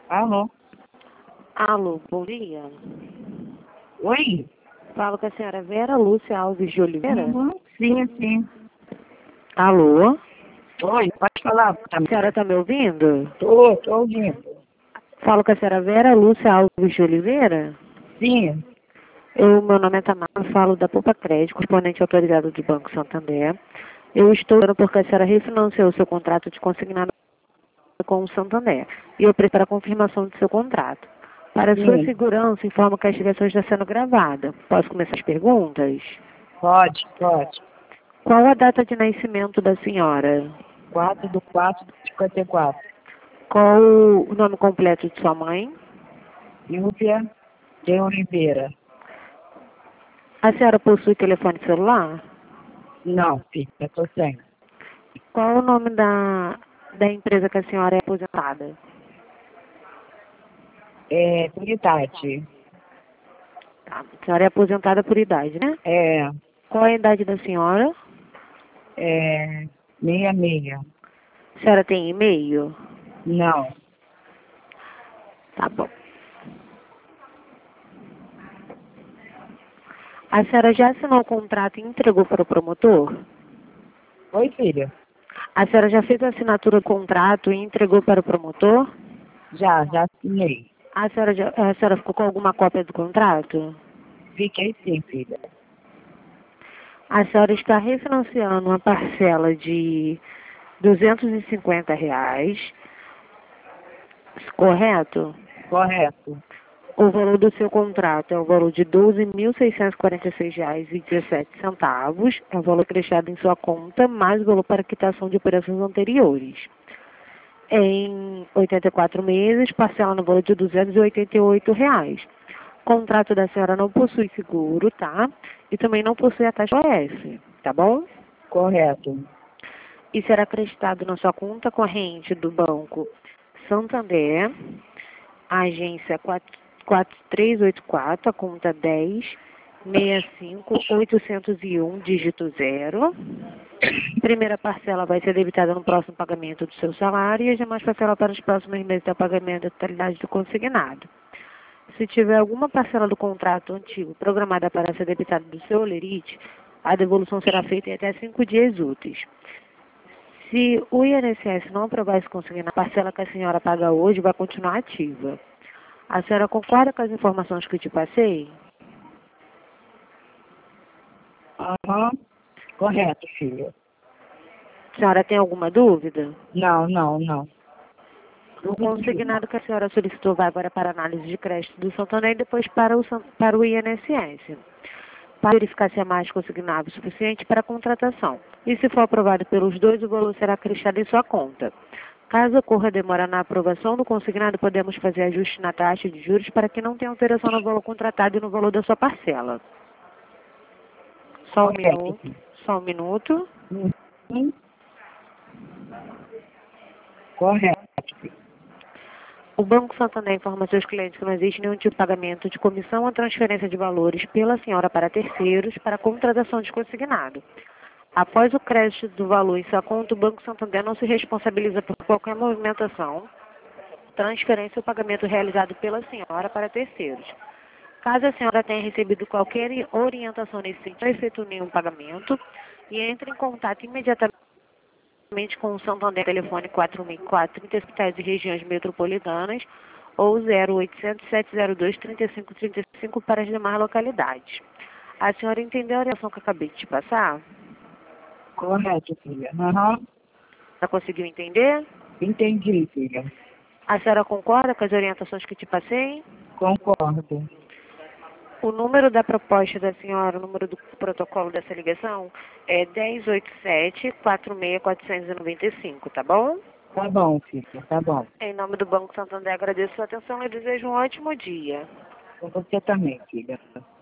Alô? Alô, bom dia. Oi? Falo com a senhora Vera Lúcia Alves de Oliveira. Uhum. Sim, sim. Alô? Oi, pode falar. Tá A senhora está me ouvindo? Tô ouvindo. Falo com a senhora Vera Lúcia Alves de Oliveira. Sim. Meu nome é Tamara, falo da Poupa Crédito, correspondente autorizado do Banco Santander. Eu estou ligando porque a senhora refinanciou o seu contrato de consignado com o Santander. E eu preciso para a confirmação do seu contrato. Para sua Sim. segurança, informo que a ligação está sendo gravada. Posso começar as perguntas? Pode. Qual a data de nascimento da senhora? 4/4/54. Qual o nome completo de sua mãe? Silvia de Oliveira. A senhora possui telefone celular? Não, filha, tô sem. Qual o nome da empresa que a senhora é aposentada? É, por idade. Tá. A senhora é aposentada por idade, né? É, Qual é a idade da senhora? é, 66. A senhora tem e-mail? Não. Tá bom. A senhora já assinou o contrato e entregou para o promotor? Oi, filha. A senhora já fez a assinatura do contrato e entregou para o promotor? Já assinei. A senhora ficou com alguma cópia do contrato? Fiquei sim, filha. A senhora está refinanciando uma parcela de R$ 250, correto? Correto. O valor do seu contrato é o valor de R$ 12.646,17. É o valor prestado em sua conta, mais o valor para quitação de operações anteriores. Em 84 meses, parcela no valor de R$ 288. O contrato da senhora não possui seguro, tá? E também não possui a taxa OS, tá bom? Correto. E será acreditado na sua conta corrente do Banco Santander, a agência 4384, a conta 10 65 801, dígito 0. Primeira parcela vai ser debitada no próximo pagamento do seu salário e as demais parcelas para os próximos meses da pagamento da totalidade do consignado. Se tiver alguma parcela do contrato antigo programada para ser debitada do seu holerite, a devolução será feita em até 5 dias úteis. Se o INSS não aprovar esse consignado, a parcela que a senhora paga hoje vai continuar ativa. A senhora concorda com as informações que eu te passei? Aham. Correto, filha. A senhora tem alguma dúvida? Não. O consignado que a senhora solicitou vai agora para análise de crédito do Santander e depois para o INSS. Para verificar se é mais consignado o suficiente para a contratação. E se for aprovado pelos dois, o valor será acrescido em sua conta. Caso ocorra demora na aprovação do consignado, podemos fazer ajuste na taxa de juros para que não tenha alteração no valor contratado e no valor da sua parcela. Só um Correto, minuto. filha. Só um minuto. Uhum. Correto. O Banco Santander informa seus clientes que não existe nenhum tipo de pagamento de comissão ou transferência de valores pela senhora para terceiros para a contratação de consignado. Após o crédito do valor em sua conta, o Banco Santander não se responsabiliza por qualquer movimentação, transferência ou pagamento realizado pela senhora para terceiros. Caso a senhora tenha recebido qualquer orientação nesse sentido, não efetue nenhum pagamento e entre em contato imediatamente com o Santander, telefone 4004, 30 hospitais e regiões metropolitanas, ou 0800 702 3535 para as demais localidades. A senhora entendeu a orientação que eu acabei de te passar? Correto, filha. Aham. Já conseguiu entender? Entendi, filha. A senhora concorda com as orientações que eu te passei? Concordo. O número da proposta da senhora, o número do protocolo dessa ligação é 1087-46495, tá bom? Tá bom, filha. Tá bom. Em nome do Banco Santander, agradeço a sua atenção e desejo um ótimo dia. Com você também, filha.